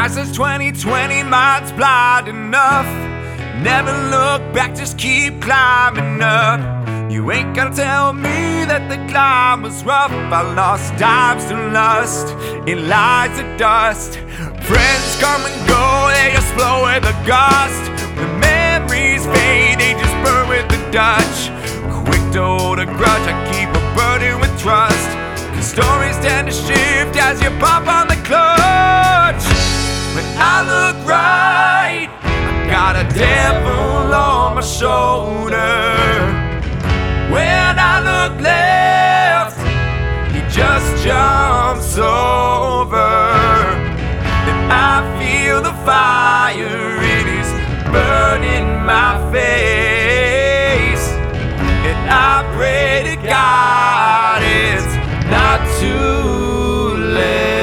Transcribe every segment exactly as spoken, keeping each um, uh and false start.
says twenty twenty, mine's blind enough. Never look back, just keep climbing up. You ain't gonna tell me that the climb was rough. I lost dimes to lust, in lies of dust. Friends come and go, they just blow with the gust. The memories fade, they just burn with the Dutch. Quick to hold a grudge, I keep a burden with trust. The stories tend to shift as you pop on the clutch. When I look right, I got a devil on my shoulder. When I look left, he just jumps over. And I feel the fire, it is burning my face. And I pray to God it's not too late.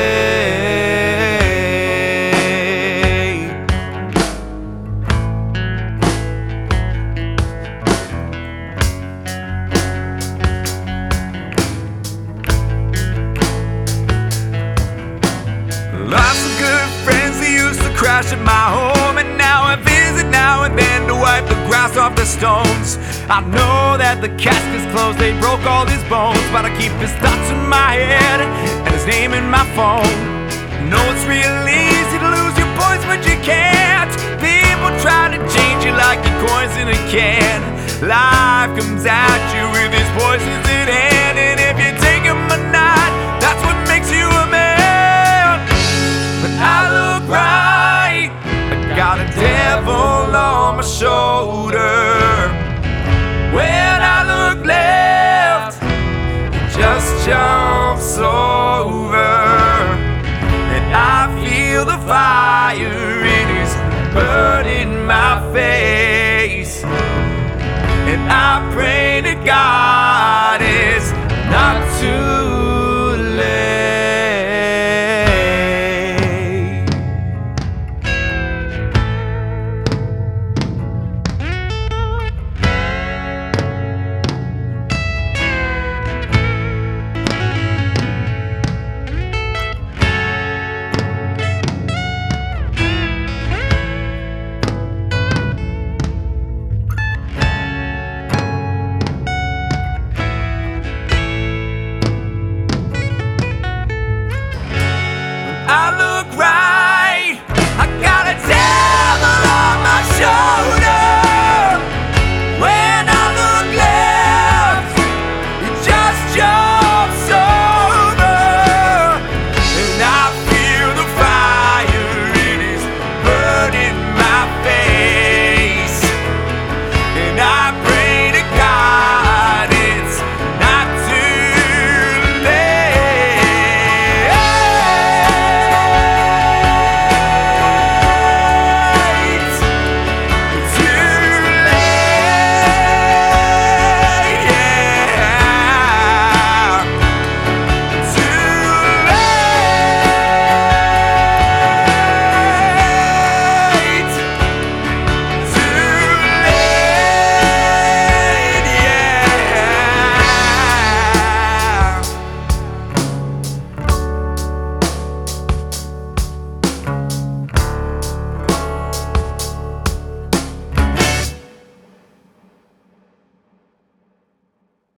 Lots of good friends that used to crash at my home, and now I visit now and then to wipe the grass off the stones. I know that the casket's closed, they broke all his bones, but I keep his thoughts in my head and his name in my phone. Know it's real easy to lose your points, but you can't. People try to change you like your coins in a can. Life comes at you with his voices in hand, and if you take him a night, that's what makes you a man. But I look right, I got a devil on my shoulder. When I look left, it just jumps over. And I feel the fire, it is burning my face. And I pray to God it's not too late. I look